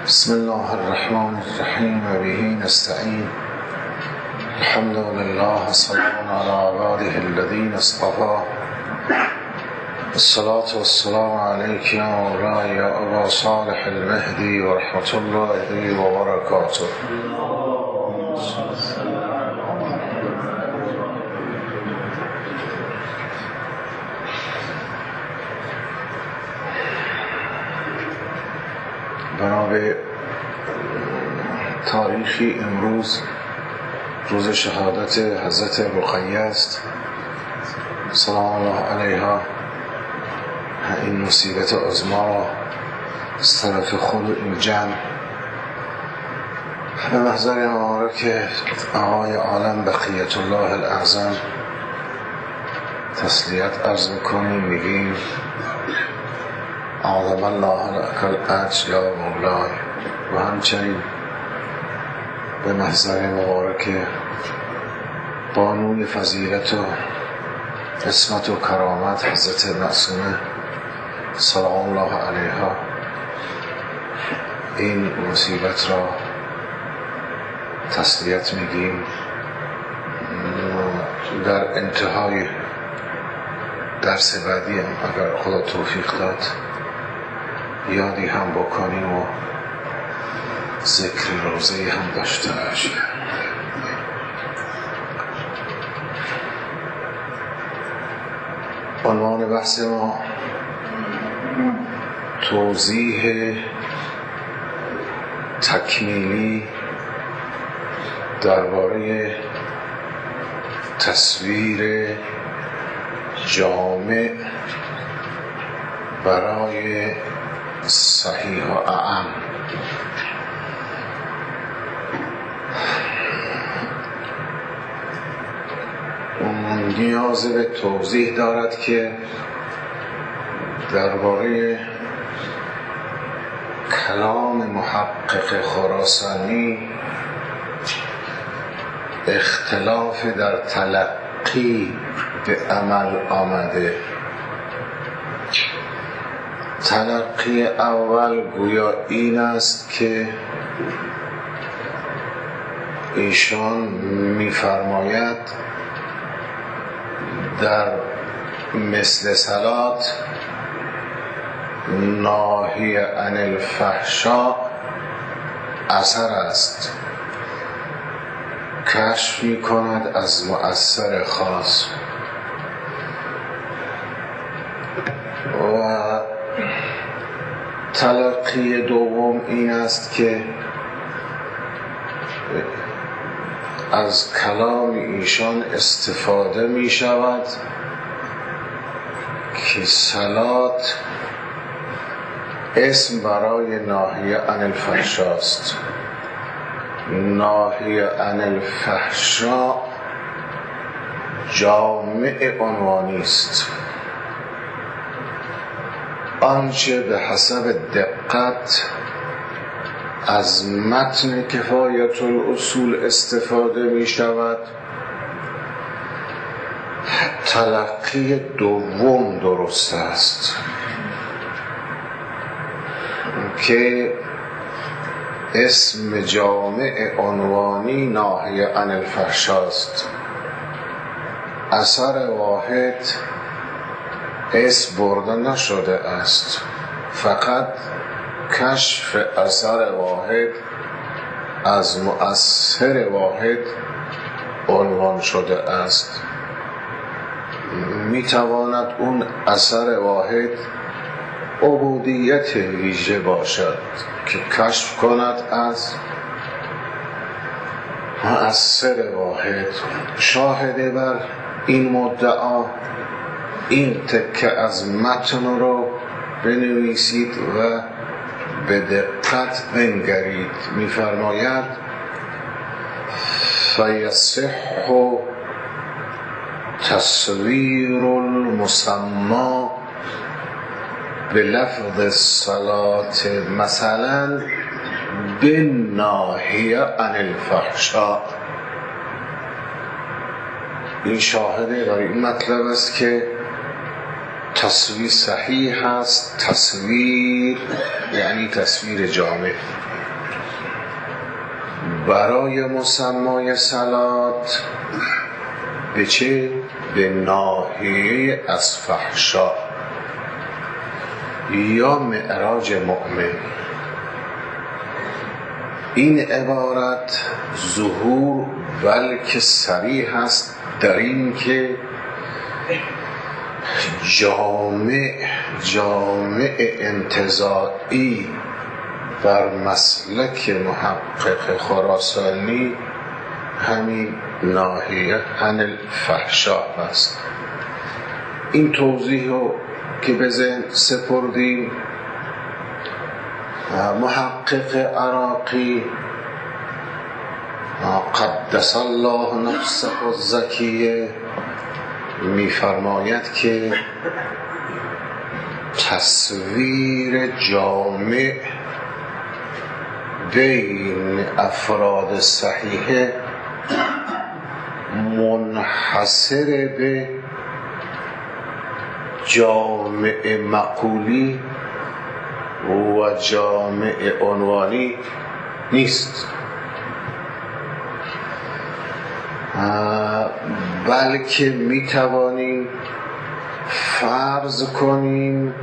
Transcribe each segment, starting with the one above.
بسم الله الرحمن الرحیم و به نستعین. الحمد لله سلام علی عباده الذین اصطفى. الصلاة والسلام علیک یا مولاي یا ابا صالح المهدی و رحمت الله و برکاته. بنابرای تاریخی امروز روز شهادت حضرت رقیه است سلام الله علیها. این مصیبت عظما را از طرف خود این جمع به محضر ما که آقای عالم بقیت الله الاعظم تسلیت عرض میکنیم، میگیم اعظم الله لك الاجر یا مولای. و همچنین به محضر مبارک بانوی فضیلت و عصمت و کرامت حضرت معصومه سلام الله علیها این مصیبت را تسلیت میگیم. در انتهای درس بعدی هم اگر خدا توفیق داد یادی هم بکنیم و ذکر روزه هم داشته باشیم. عنوان بحث ما توضیح تکمیلی درباره تصویر جامع برای صحیح و اعم. نیاز به توضیح دارد که درباره کلام محقق خراسانی اختلاف در تلقی به عمل آمده. تلقی اول گویا این است که ایشان می‌فرماید در مثل صلات ناهی عن الفحشاء اثر است، کشف می کند از مؤثر خاص. و تلقی دوم این است که از کلام ایشان استفاده می شود که صلات اسم برای ناهی عن الفحشاء است. ناهی عن الفحشاء جامع عنوانی است. آنچه به حسب دقت از متن کفایت الاصول استفاده می شود، تلقی دوم درست است که اسم جامع عنوانی ناهی عن الفحشاء است. اثر واحد اسم برده نشده است، فقط کشف اثر واحد از مؤثر واحد عنوان شده است. میتواند اون اثر واحد عبودیت ویژه باشد که کشف کند از مؤثر واحد. شاهد بر این مدعا این تکه از متن رو بنویسید و به دقت بنگرید. می‌فرماید فیصح تصویر المسمى به لفظ الصلاة مثلا بالناهی عن الفحشاء. این شاهده برای این مطلب است که تصویر صحیح هست. تصویر یعنی تصویر جامع. برای مسمای صلات به چه؟ به ناحیه از فحشا یا معراج مؤمن. این عبارت ظهور بلکه صریح است در این که جامع انتزاعی بر مسلک محقق خراسانی همین ناحیه عن الفحشا است. این توضیح رو که به ذهن سپردیم، محقق عراقی قدس الله نفسه الزکیه می‌فرماید که تصویر جامع بین افراد صحیحه منحصر به جامع مقولی و جامع عنوانی نیست، بلکه میتوانیم فرض کنیم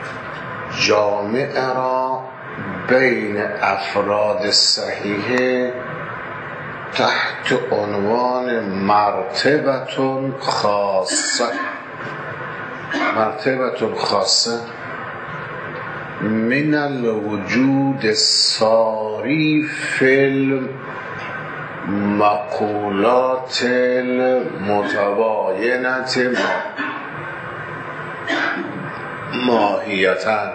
جامع را بین افراد صحیحه تحت عنوان مرتبة خاصه من الوجود الساری فی المقولات المتباینة ماهیتاً.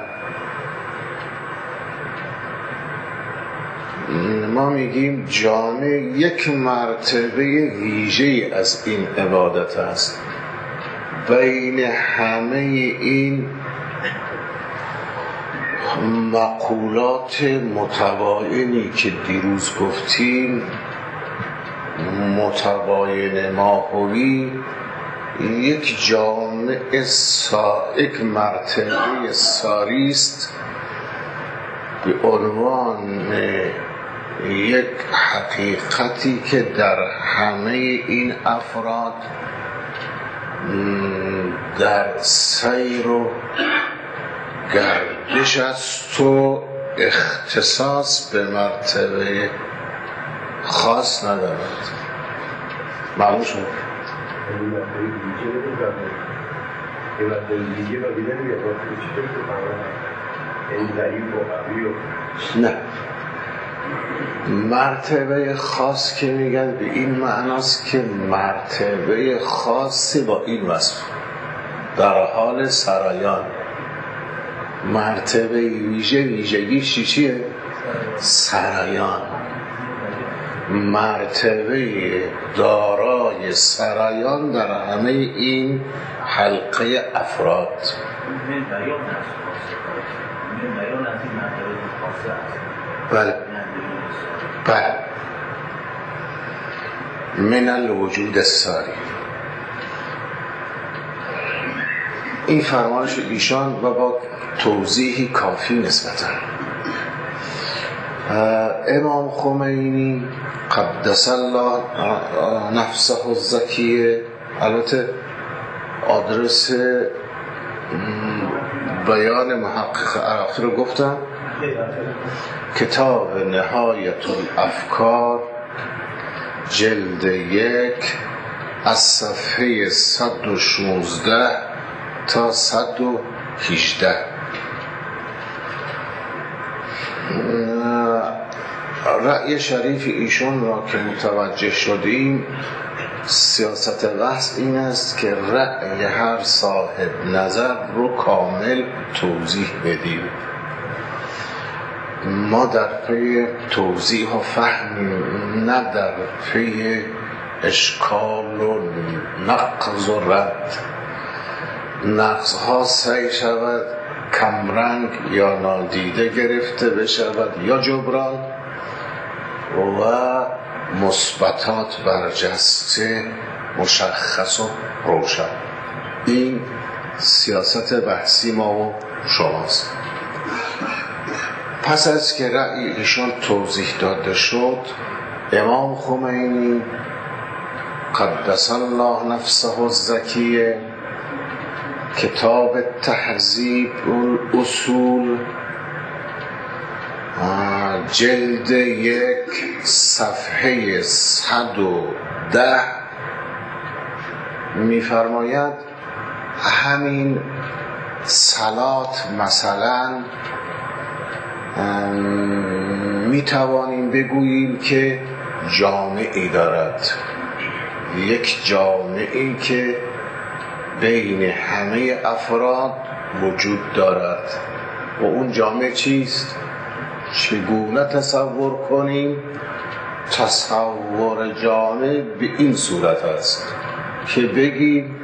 ما میگیم جامع یک مرتبه ویژه از این عبادت است. بین همه این مقولات متباینی که دیروز گفتیم، متباین ماهوی، یک جامع یک مرتبه ساری است به عنوان یک حقیقتی که در همه این افراد در سیر و گردش است و اختصاص به مرتبه خاص ندارد. معلوم شد؟ نه، مرتبه خاص که میگن به این معناست که مرتبه خاصی با این وصف در حال سرایان. مرتبه ویژگیش چیه؟ سرایان. مرتبه دارای سرایان در همه این حلقه افراد. بله بله، من الوجود الساری. این فرمایش ایشان و با توضیحی کافی نسبتاً. امام خمینی قدس الله نفسه الزکیه، البته آدرس بیان محقق عراقی رو گفتم، کتاب نهایت الافکار جلد 1 از صفحه 116 تا 118. رأی شریف ایشون را که متوجه شدیم، سیاست بحث این است که رأی هر صاحب نظر رو کامل توضیح بدیم. ما در پی توضیح و فهمیم، نه در پی اشکال و نقض و رد. نقض ها سعی شود کمرنگ یا نادیده گرفته بشود یا جبران، و مثبتات برجسته مشخص و روشن. این سیاست بحثی ما و شماست. پس از که رأی ایشان توضیح داده شد، امام خمینی قدس الله نفسه الزکیه کتاب تهذیب الاصول جلد 1 صفحه 110 می‌فرماید همین صلات مثلا می‌توانیم بگوییم که جامعی دارد، یک جامعی که بین همه افراد وجود دارد و اون جامعه چیست؟ چگونه تصور کنیم؟ تصور جامعه به این صورت است که بگیم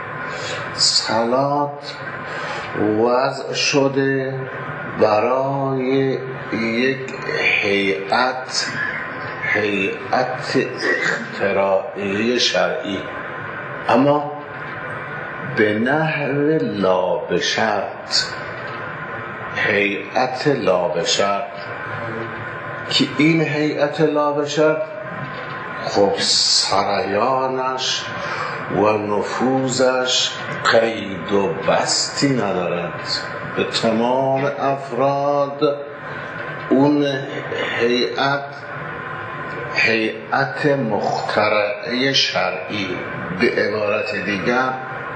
صلات وضع شده برای یک هیئت اختراعی شرعی، اما به نحو لا به شرط، هیئت لا به شرط، که این هیئت لا به شرط خب سریانش و نفوذش قید و بستی ندارد، به تمام افراد اون هیئت مخترعه شرعی، به عبارت دیگر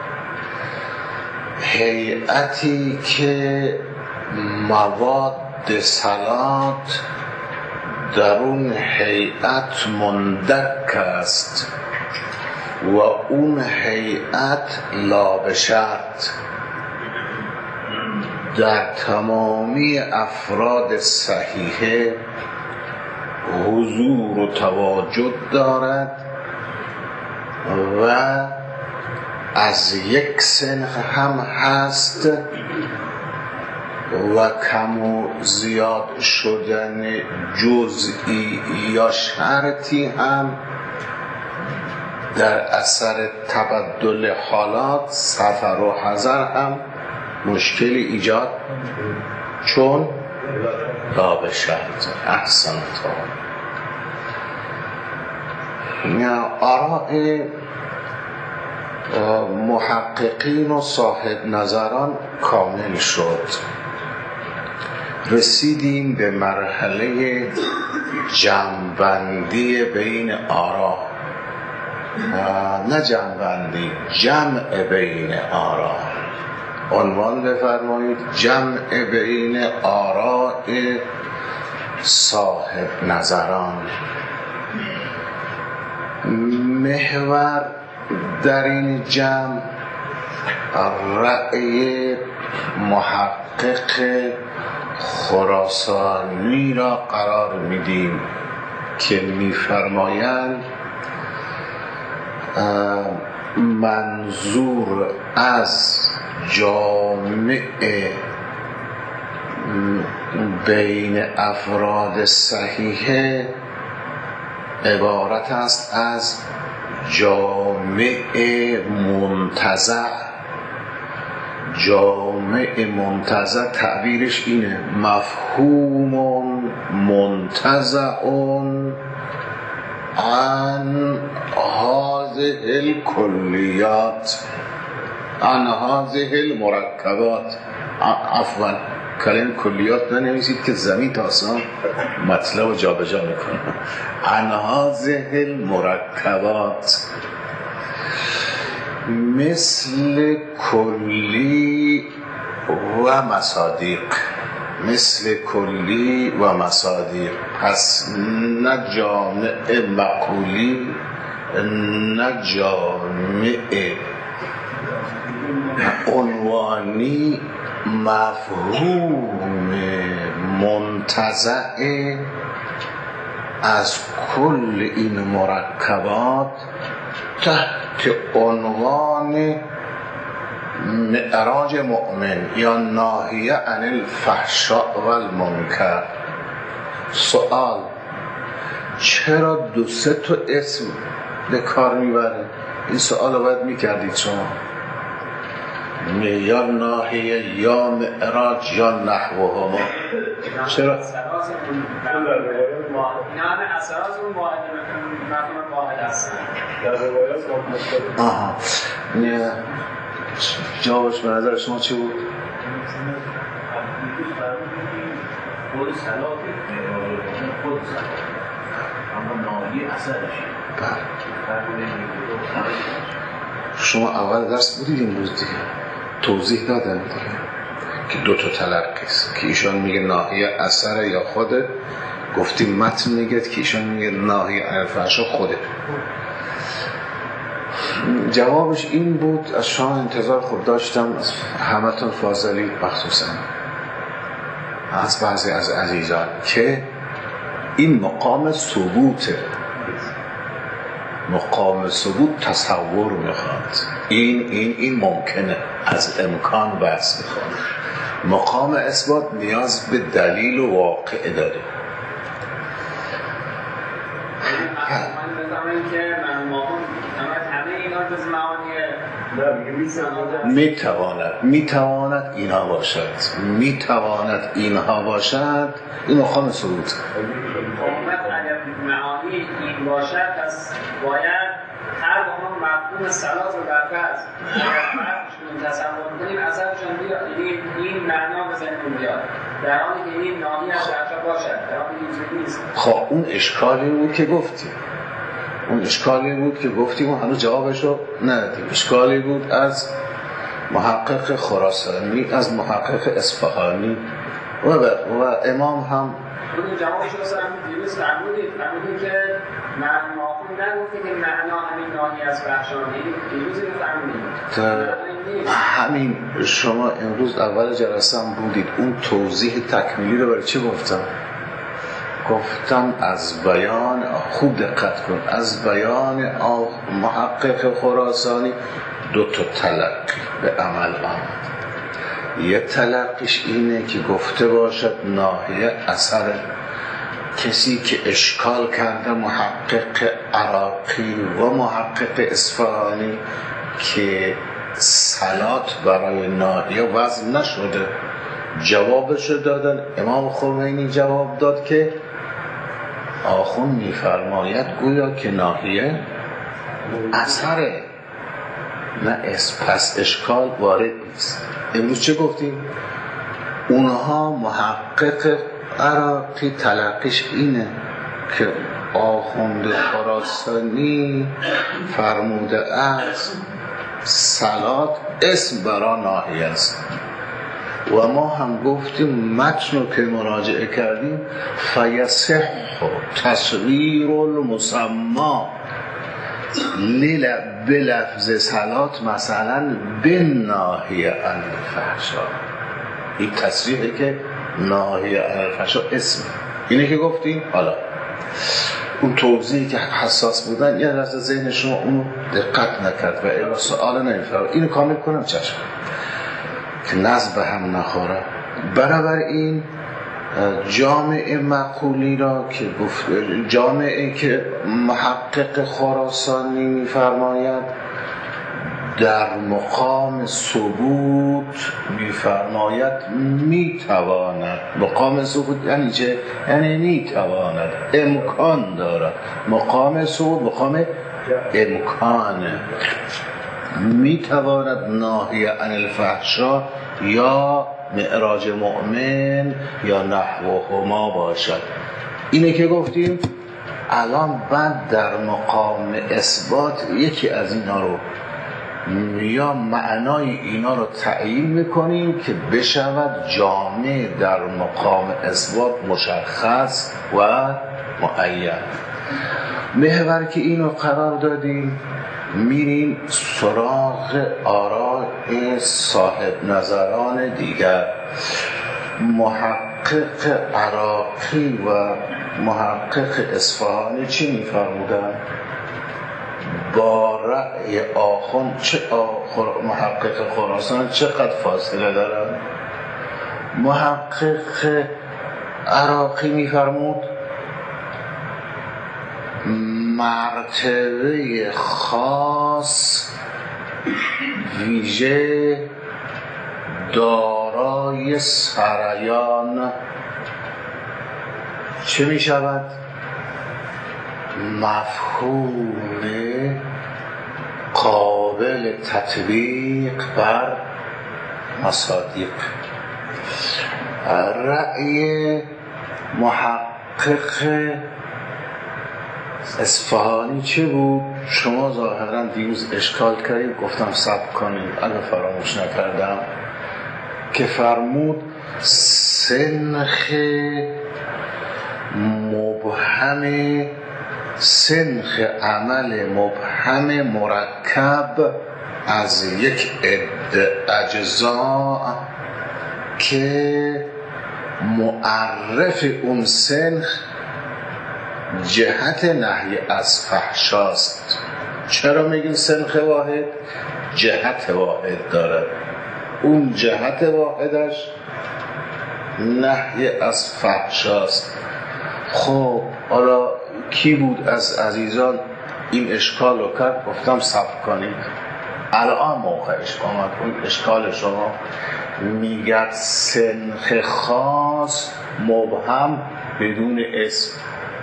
هیئتی که مواد صلات در اون هیئت مندرک است و اون هیئت لا به شرط در تمامی افراد صحیحه حضور و تواجد دارد و از یک صنف هم هست و کم و زیاد شدن جزئی یا شرطی هم در اثر تبدل حالات، سفر و حضر هم مشکلی ایجاد چون لا به شرط. احسنت. آراء محققین و صاحب نظران کامل شد، رسیدیم به مرحله جمع‌بندی بین آراء، نه جمع‌بندی، جمع بین آراء. عنوان بفرمایید جمع بین آراء صاحب نظران. محور در این جمع رأی محقق خراسانی را قرار میدیم که میفرمایند منظور از جامع بین افراد صحیحه عبارت است از جامع منتزع. جامع منتزع تعبیرش اینه: مفهوم منتزع عن هذه الکلیات، عن هذه المرکبات. عفوا، کلمه کلیات ننویسید که زمین تا آسمان مطلب رو جابجا میکنه. عن هذه المرکبات، مثل کلی و مصادیق. مثل کلی و مصادیق، پس نه جامع مقولی نه جامع عنوانی. مفهوم منتزع از کل این مرکبات تحت عنوان معراج مؤمن یا ناهیه عن الفحشاء و المنکر. سوال: چرا 2-3 تا اسم به کار میبره؟ این سوال رو باید میکردید شما. یا ناحیه یا معراج یا نحوهما. چرا؟ اینا همه اثرات اون مفهوم واحد هستن. آها جوابش به نظر شما چی بود؟ خود صلاح خود صلاح اما ناحیه اثرش. شما اول درس بودید امروز دیگه توضیح دادم دیگه که دو تا تلقی است که ایشان میگه ناحیه اثر یا خوده، گفتیم متن میگه که ایشان میگه ناحیه الفحشا خوده. جوابش این بود، از شما انتظار خود داشتم از همتون فاضلی مخصوصا از بعضی از عزیزان که این مقام ثبوته. مقام ثبوت تصور میخواد، این ممکنه، از امکان بحث میخواد. مقام اثبات نیاز به دلیل و واقع داره. میتواند اینها باشد، این مقام ثبوت. معانی این باشد، پس باید هر دوم مفهوم صلات رو در فرض اگر تصور کنیم اثرشون بیاد، این معنا به ذهنمون بیاد، در حالی که این ناحیه از درجا باشد، در حالی که اینجوری نیست. خب اون اشکالی بود که گفتیم و هنوز جوابش رو ندادیم. اشکالی بود از محقق خراسانی، از محقق اصفهانی و امام هم اون جوابش رو سرم دیروز فرمودیم که معنا نگفتیم که معنا همین ناحیه از فحشانه، دیروز اینو فرمودیم. همین شما امروز اول جلسه هم بودید، اون توضیح تکمیلی رو برای چی گفتم از بیان، خوب دقت کن، از بیان محقق خراسانی دو تا تلقی به عمل آمد. یه تلقیش اینه که گفته باشد ناحیه اثر. کسی که اشکال کرده محقق عراقی و محقق اصفهانی که صلات برای ناحیه وضع نشده، جوابش رو دادن. امام خمینی جواب داد که آخوند میفرماید گویا که ناحیه اثره، نه پس اشکال وارد نیست. امروز چه گفتیم؟ اونها محقق عراقی تلقیش اینه که آخوند خراسانی فرموده است صلات اسم برای ناحیه است و ما هم گفتیم متن رو که مراجعه کردیم فیصح تصویر المسما بلفظ صلات مثلا بن ناحیه عن الفحشا. این تصریحه که ناحیه عن الفحشا اسم اینه که گفتیم. حالا اون توضیحی که حساس بودن یه لحظه ذهن شما اونو دقت نکرد و این سوال نمیفرد، اینو کامل کنم چشم که نزد به هم نخوره. برابر این جامعه مقولی را که گفت، جامعه که محقق خراسانی میفرماید در مقام ثبوت میفرماید میتواند. مقام ثبوت یعنی چه؟ یعنی میتواند، امکان دارد. مقام ثبوت مقام امکانه. میتواند ناهی عن الفحشا یا معراج مؤمن یا نحوهما باشد. اینه که گفتیم. الان بعد در مقام اثبات یکی از اینا رو یا معنای اینا رو تعیین میکنیم که بشود جامع در مقام اثبات مشخص و معین. محور که اینو قرار دادیم میریم سراغ آراء صاحب نظران دیگر. محقق عراقی و محقق اصفهانی چی میفرمودن؟ با رأی آخوند محقق خراسان چقدر فاصله دارن؟ محقق عراقی میفرمود مرتبه خاص ویژه دارای سریان چه می شود؟ مفهوم قابل تطبیق بر مصادیق. رأی محقق اصفهانی چه بود؟ شما ظاهرا دیروز اشکال کردید، گفتم صبر کنید اگه فراموش نکردم، که فرمود سنخ مبهم، سنخ عمل مبهم مرکب از یک عده اجزا که معرف اون سنخ جهت نهی از فحشاست. چرا میگیم سنخ واحد؟ جهت واحد داره، اون جهت واحدش نهی از فحشاست. خب حالا کی بود از عزیزان این اشکال رو کرد؟ گفتم صبر کنید الان موقعش آمد. اون اشکال شما میگه سنخ خاص مبهم بدون اسم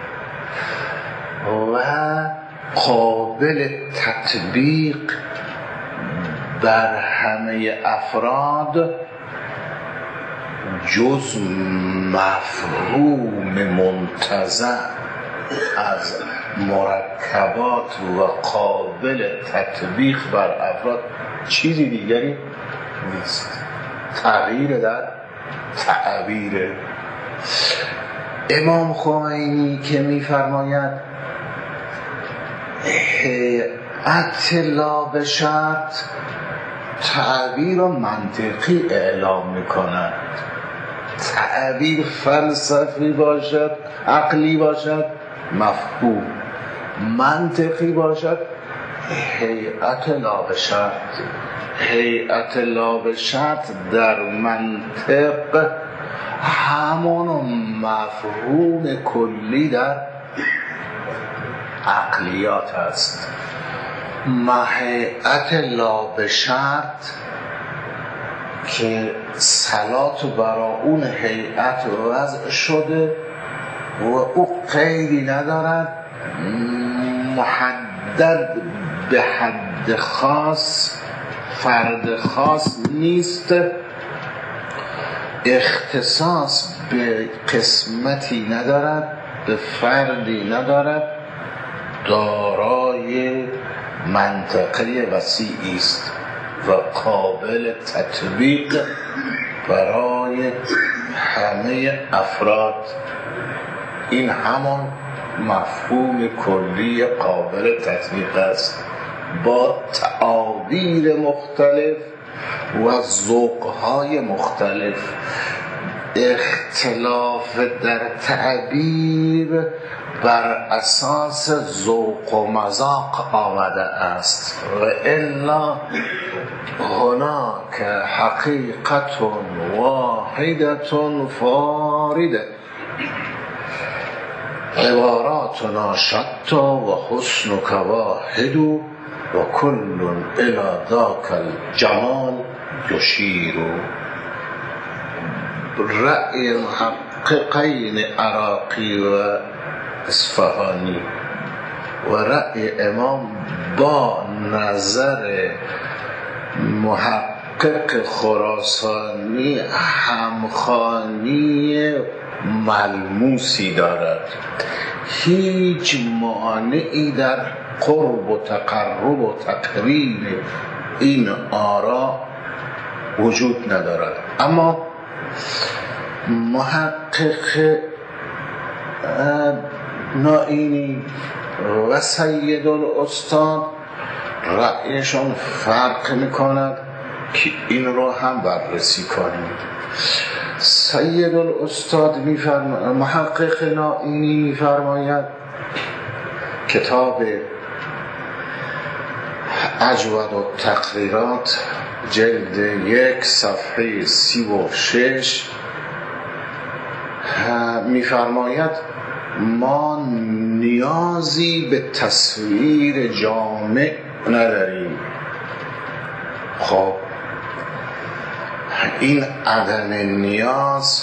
و قابل تطبیق بر همه افراد جز مفهوم منتزع از مرکبات و قابل تطبیق بر افراد چیزی دیگری نیست. تغییر در تعبیر. امام خمینی که می‌فرماید هیئت لا به شرط، تعبیر و منطقی اعلام می‌کند. تعبیر فلسفی باشد، عقلی باشد، مفهوم، منطقی باشد، هیئت لا به شرط. هیئت لا به شرط در منطق همان مفهوم کلی در عقلیات است. هیئت لا به شرط که صلات برای اون هیئت وضع شده و او قیدی ندارد، محدد به حد خاص، فرد خاص نیست، اختصاص به قسمتی ندارد، به فردی ندارد، دارای منطقه وسیعی است و قابل تطبیق برای همه افراد. این همان مفهوم کلی قابل تطبیق است با تعابیر مختلف و ذوق‌های مختلف. اختلاف در تعبیر بر اساس ذوق و مذاق آمده است و الا هناک حقیقت واحدة فارده، عباراتنا شتی و حسنک واحد و کل الی ذاک الجمال یشیر. رأی محققین عراقی و اصفهانی و رأی امام با نظر محقق خراسانی همخوانی ملموسی دارد. هیچ مانعی در قرب و تقرب و تقریر این آرا وجود ندارد. اما محقق نائینی و سید الاستاد رأیشون فرق میکند که این رو هم بررسی کنیم. سید الاستاد محقق نائینی میفرماید، کتاب اجود التقریرات جلد 1 صفحه 36 میفرماید ما نیازی به تصویر جامع نداریم. خب این عدم نیاز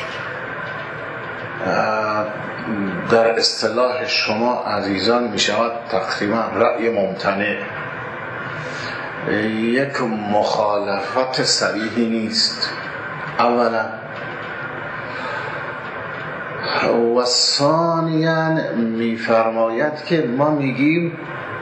در اصطلاح شما عزیزان می شود تقریبا رأی ممتنع، یک مخالفت صریحی نیست اولا، و ثانیاً می فرماید که ما میگیم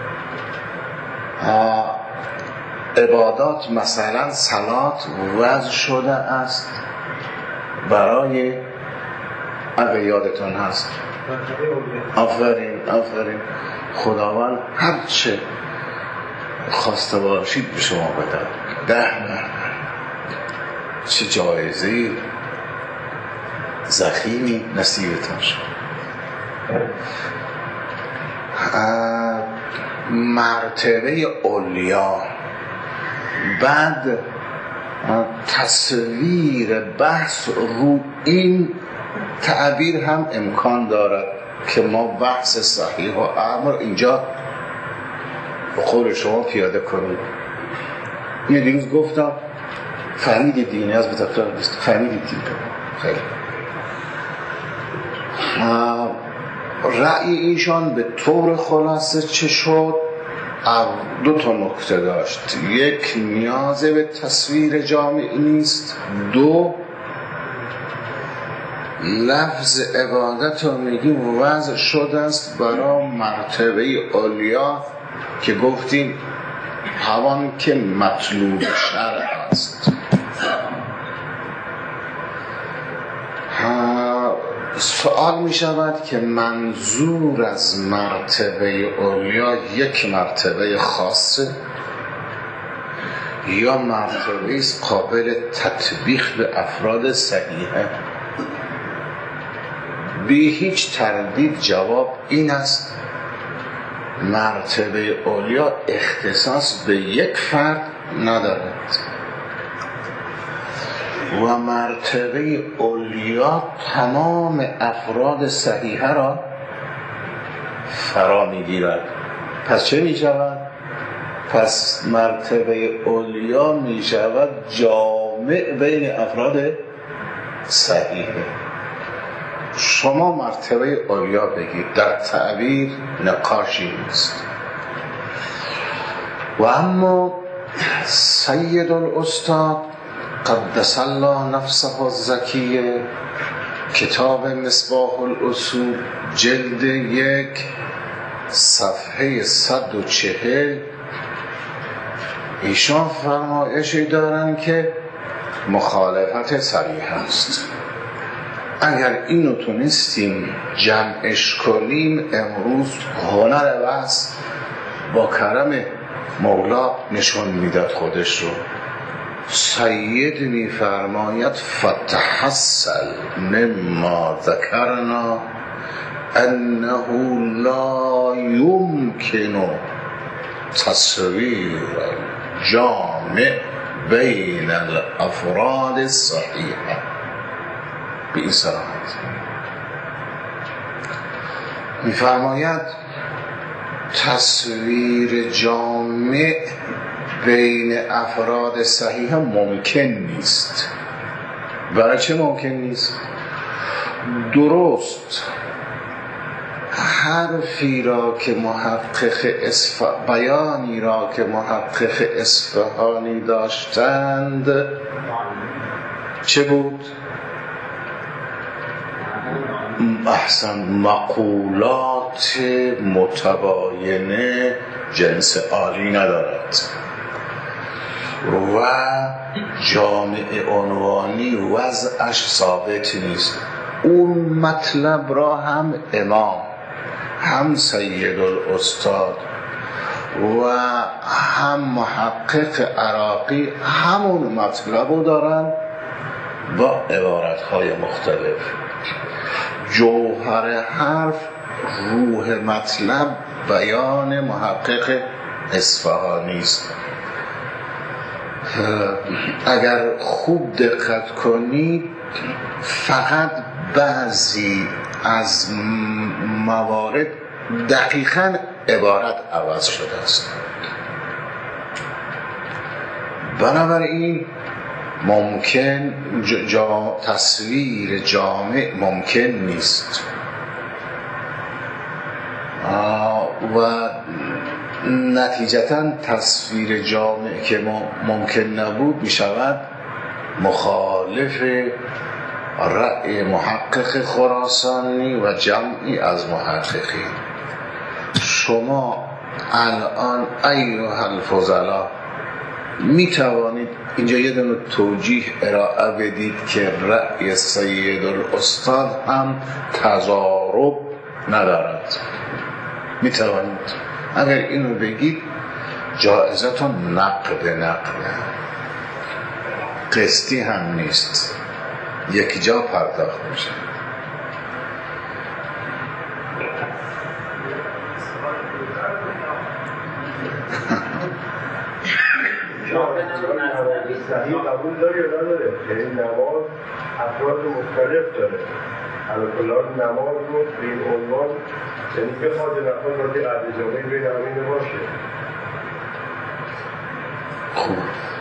عبادات مثلا صلات وضع شده است برای، اگه یادتون هست، آفرین خداوند هرچه خواسته باشید به شما بده، 10 چه جایزه زخیمی نصیبتان شد. مرتبه علیا، بعد تصویر بحث رو این تعبیر هم امکان دارد که ما بحث صحیح و امر اینجا به قول شما پیاده کنیم. یه دیروز گفتم فرید دینی از بتقرار نیست، فرید دینی خیلی رأی ایشان به طور خلاصه چه شد؟ 2 نکته داشت. یک، نیاز به تصویر جامعی نیست. 2، لفظ عبادت رو میگیم وضع شده است برای مرتبه علیا که گفتیم همان که مطلوب شرع است. سوال می شود که منظور از مرتبه علیا یک مرتبه خاصه یا مرتبه است قابل تطبیق به افراد صحیحه؟ بی هیچ تردید جواب این است مرتبه علیا اختصاص به یک فرد ندارد و مرتبه علیا تمام افراد صحیحه را فرا میگیرد. پس چه می شود؟ پس مرتبه علیا می شود جامع بین افراد صحیحه. شما مرتبه علیا بگید، در تعبیر نقاشی نیست. و اما سید الاستاد قدس الله نفسه الزکیه، کتاب مصباح الاصول جلد 1 صفحه 140 ایشان فرمایشی دارن که مخالفت صریح است. اگر اینو تونستیم جمعش کنیم امروز هنر وعظ با کرم مولا نشون میداد خودش رو. سید میفرماید فتحصل مما ذکرنا انه لا يمكن تصویر جامع بین الافراد الصحیحه. به این صراحت میفرماید تصویر جامع بین افراد صحیح ممکن نیست. برای چه ممکن نیست؟ درست حرفی را که بیانی را که محقق اصفهانی داشتند چه بود؟ احسن، مقولات متباینه جنس عالی ندارد و جامع عنوانی وضعش ثابت نیست. اون مطلب را هم امام، هم سید الاستاد و هم محقق عراقی همون مطلب رو دارن با عبارتهای مختلف. جوهر حرف، روح مطلب بیان محقق اصفهانی است. اگر خوب دقت کنید فقط بعضی از موارد دقیقاً عبارت عوض شده است. بنابراین ممکن تصویر جامع ممکن نیست و نتیجتا تصویر جامع که ممکن نبود می شود مخالف رأی محقق خراسانی و جمعی از محققین. شما الان ایها الفضلا می توانید اینجا یه دونه توجیه ارائه بدید که رأی سید الاستاد هم تضارب ندارد؟ می توانید؟ اگر اینو بگید جایزتون نقد قسطی هم نیست، یک جا پرداخت میشه. صحیح قبول داری یا نداره؟ یعنی نماز افراد مختلف داره. الکلار نماز رو به این عنوان یعنی بخواد نفاظ باید قدر جامعه بین همین باشه. خوب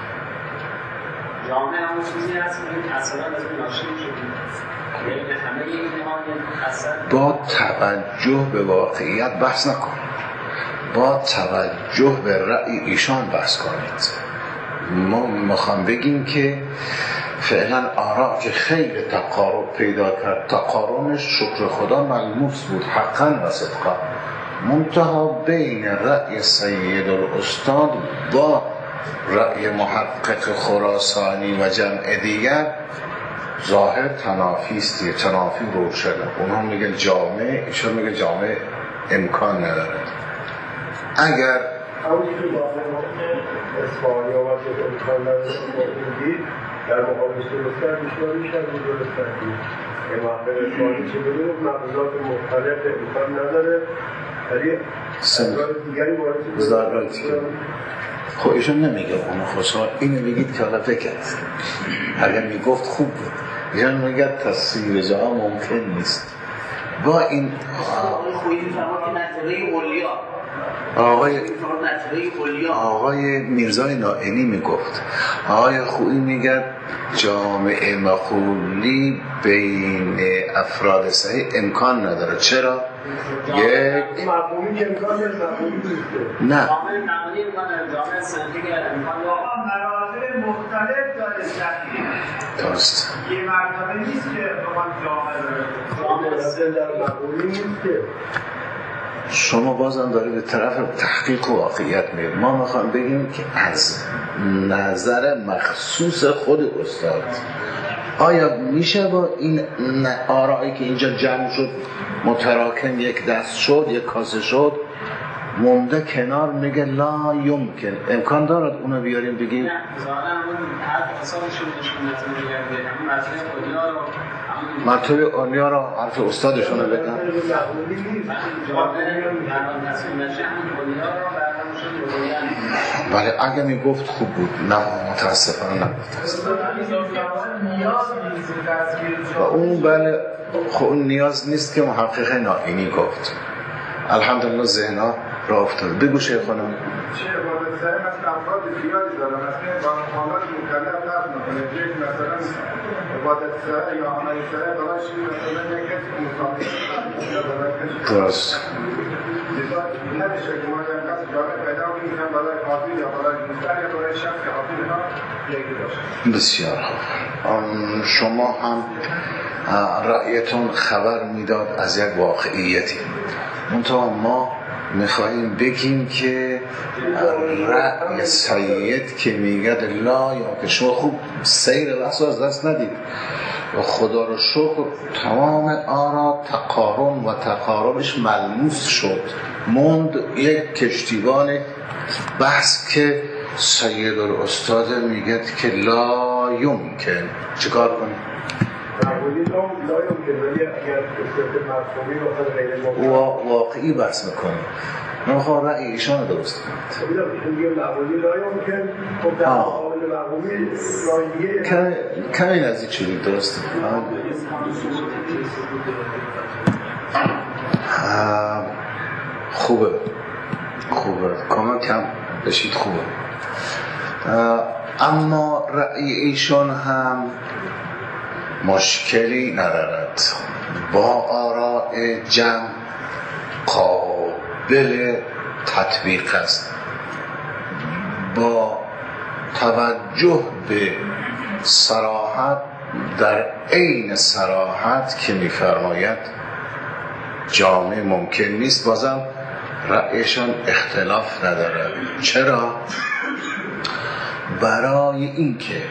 جامعه همون چیزی هست که اصلا از اون ناشی شدیم. یعنی همه اینها اصلا با توجه به واقعیت بحث نکن، با توجه به رأی ایشان بحث کنید. ما میخوام بگیم که فعلا آراء که خیلی تقارب پیدا کرد، تقاربش شکر خدا ملموس بود حقا و صدقا، منتها بین رأی سید الاستاد با رأی محقق خراسانی و جمع دیگر ظاهر تنافیست، تنافی روشنه. اونها میگن جامع، ایشان میگه جامع امکان نداره. اگر همونی که اصفهانی آمد که امکان نداره دید در مقابل درستن بیشتر درستن دید یه محقق اصفهانی چه بدون مقضات مختلف امکان نداره ولی افراد دیگری وارد خب ایشون نمیگه اون خصوصا اینو بگید که حالا فکر اگر میگفت خوب بود. ایشون میگه تصویر جا ممکن نیست. با این آقای میرزای نائینی میگفت، آقای خویی میگه جامعه مخولی بین افراد صحیح امکان نداره. چرا؟ یک مفهومی که امکان نه جامعه صحیح امکان مراتب مختلف داره صحیح. درست. یه مرتبه نیست که بخوام جامعه در مفهومی نیست که شما بازم دارید به طرف تحقیق و واقعیت میرید. ما میخوام بگیم که از نظر مخصوص خود استاد آیا میشه با این آرایی که اینجا جمع شد متراکم یک دست شد، یک کاسه شد، مونده کنار، میگه لا یمکن، امکان دارد اونو بیاریم بگیم؟ نه ظاهرا اون حرف حسابشون نشون میده. همون مرتبه اولیا رو حرف استادشون رو بگن. بله اگه میگفت خوب بود، نه متاسفانه نگفت. و اون بله خب اون نیاز نیست که محقق نائینی گفت. الحمدلله ذهنها را افتاد. بگو شیخ خانم. مثلا افراد زیادی دارن، مثلا با حالات مختلف هست، مثلا عبادت سره یا عمل سره برایش مثلا یک مسابقه درست. نمیشه که ما در کس جامعه پیدا کنیم برای حاضر یا برای مستر یا برای شخص که حاضر ها یکی باشه. بسیار خوب. شما هم رأیتون خبر میداد از یک واقعیتی. منتها ما میخواییم بگیم که رأی سید که میگه لا یا که شما خوب سیر بحث از دست ندید و خدا رو شکر تمام آرا تقارن و تقاربش ملموس شد. موند یک کشتیبان بحث که سید الاستاد میگه که لا یمکن. چیکار کنیم؟ واقعی بحث میکنیم. من میخوام رأی ایشان رو درست کنم. کمی نزدیک شدید درسته. خوبه کما کم بشید خوبه. اما رأی ایشان هم مشکلی ندارد، با آراء جمع قابل تطبیق است، با توجه به صراحت، در عین صراحت که می‌فرماید جامع ممکن نیست. بازم رأیشان اختلاف ندارد. چرا؟ برای اینکه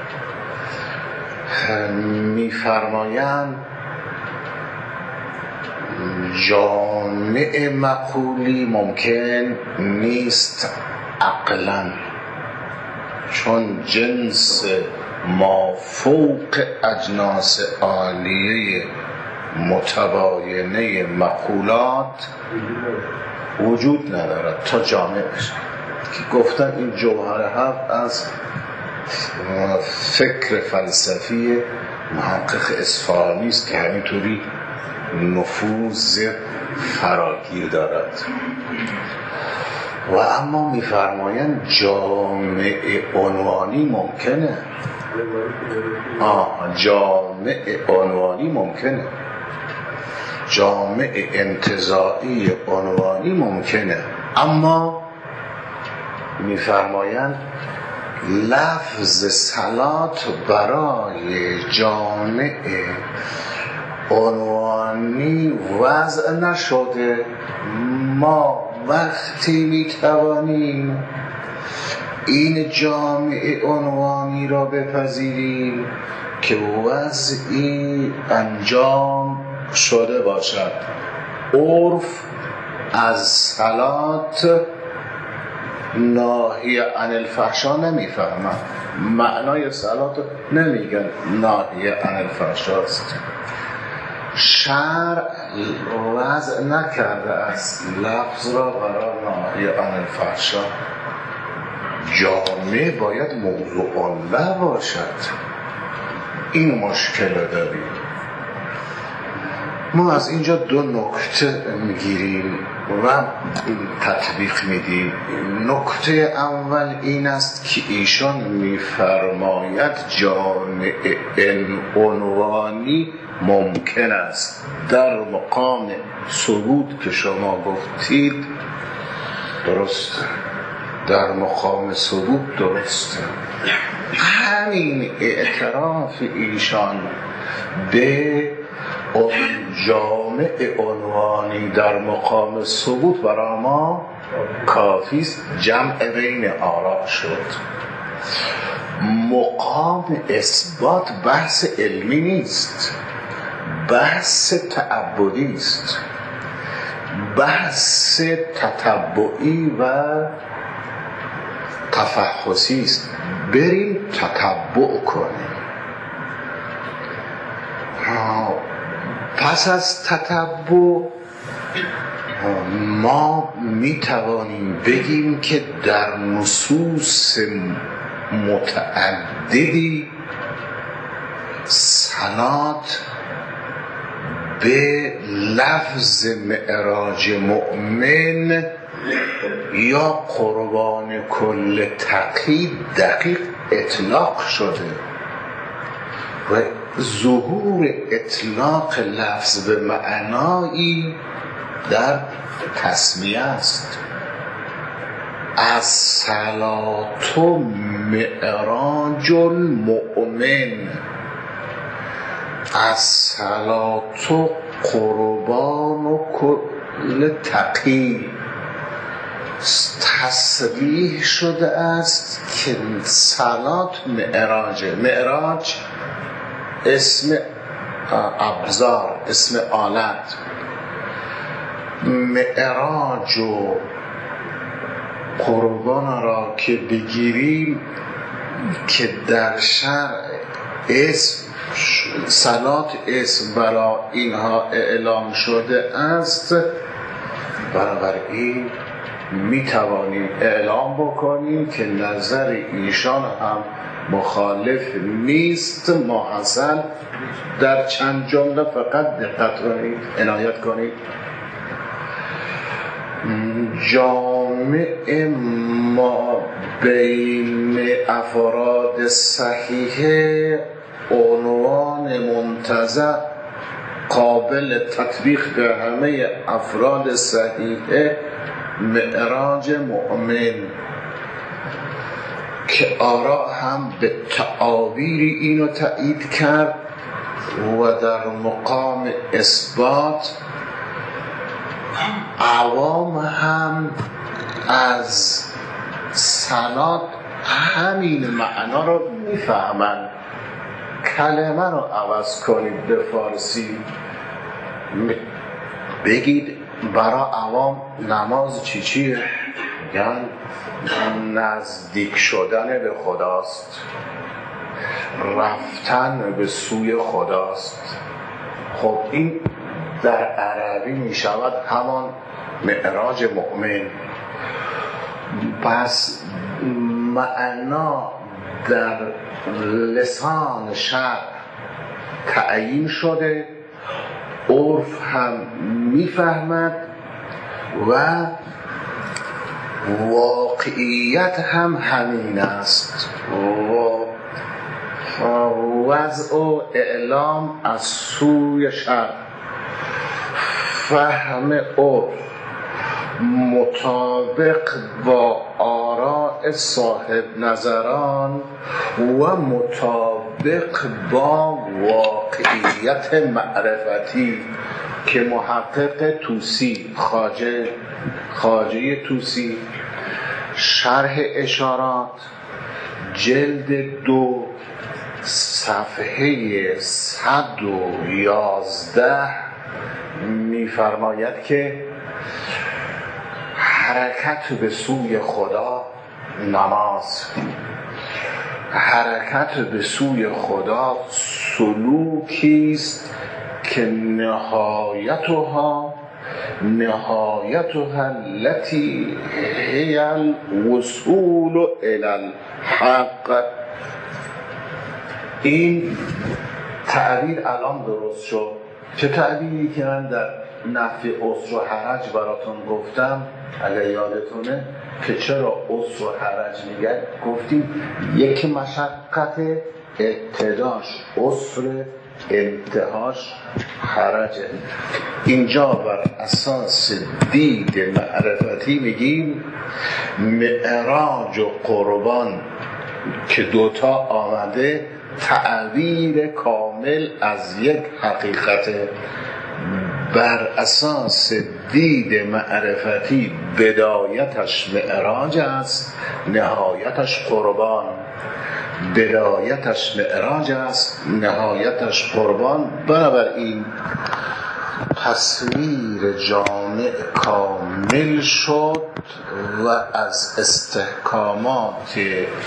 می‌فرمایند جامع معقولی ممکن نیست عقلاً، چون جنس ما فوق اجناس عالیه متباینه مقولات وجود ندارد تا جامع بشه. که گفتن این جوهر حق از فکر فلسفی محقق اصفهانی است که همینطوری نفوذ فراگیر دارد. و اما می‌فرمایند جامع عنوانی ممکنه. جامع عنوانی ممکنه، جامع انتزاعی عنوانی ممکنه، اما می‌فرمایند لفظ صلات برای جامع عنوانی وضع نشده. ما وقتی میتوانیم این جامع عنوانی را بپذیریم که وضعی انجام شده باشد. عرف از صلات ناهی عن الفحشا نمیفهمند، معنای صلات نمیگن ناهی عن الفحشا است. شرع وضع نکرده است لفظ را برای ناهی عن الفحشا. جامع باید موضوع نباشد. این مشکل داریم. ما از اینجا دو نکته میگیریم و تطبیق میدیم. نکته اول این است که ایشان میفرماید جامع عنوانی ممکن است. در مقام ثبوت که شما گفتید درسته، در مقام ثبوت درسته. همین اعتراف ایشان به جامع عنوانی در مقام ثبوت برای ما کافی است. جمع بین آراء شد. مقام اثبات بحث علمی نیست، بحث تعبدی است، بحث تتبعی و تفحصی است. بریم تتبع کنیم. پس از تتبع ما می توانیم بگیم که در نصوص متعددی صلات به لفظ معراج مؤمن یا قربان کل تقی دقیق اطلاق شده و ظهور اطلاق لفظ به معنایی در تسمیه است. الصلاة معراج المؤمن، الصلاة قربان کل تقی. تصریح شده است که صلات معراج اسم ابزار، اسم آلت. معراج و قربان را که بگیریم که در شرع اسم صلات اسم برای اینها اعلام شده است، بنابراین می توانیم اعلام بکنیم که نظر ایشان هم مخالف نیست. محصل در چند جمله فقط دقت کنید، عنایت کنید. جامع جامع ما بین افراد صحیح عنوان منتزع قابل تطبیق به همه افراد صحیح معراج مؤمن که آرا هم به تعابیری اینو تایید کرد و در مقام اثبات عوام هم از سند همین معنا رو میفهمن. کلمه رو عوض کنید به فارسی، بگید برای عوام نماز چیه؟ یعنی نزدیک شدن به خداست، رفتن به سوی خداست. خب این در عربی می شود همان معراج مؤمن. پس معنا در لسان شرع تعیین شده، عرف هم میفهمد و واقعیت هم همین است. وضع و اعلام از سوی شرع، فهم عرف مطابق با آراء صاحب نظران و مطابق با واقعیت معرفتی که محقق توسی خواجه توسی شرح اشارات جلد 2 صفحه 111 می‌فرماید که حرکت به سوی خدا نماز، حرکت به سوی خدا سلوکی است که نهایتها التي هي الوصول الى الحق. این تعبیر الان درست شد. چه تعبیری که من در نفی عسر و حرج براتون گفتم اگر یادتونه که چرا عسر و حرج میگن، گفتیم یک مشقت ابتداش عسر، انتهاش حرجه. اینجا بر اساس دید معرفتی میگیم معراج و قربان که دوتا آمده تعبیر کامل از یک حقیقت. بر اساس دید معرفتی بدایتش معراج است، نهایتش قربان. بدایتش معراج است، نهایتش قربان. بنابراین تصویر جامع کامل شد و از استحکامات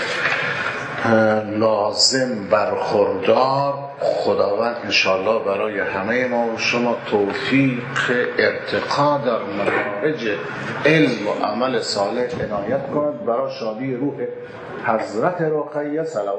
لازم برخوردار. خداوند انشاءالله برای همه ما و شما توفیق ارتقا در منهج علم و عمل صالح عنایت کند. برای شادی روح حضرت رقیه صلوات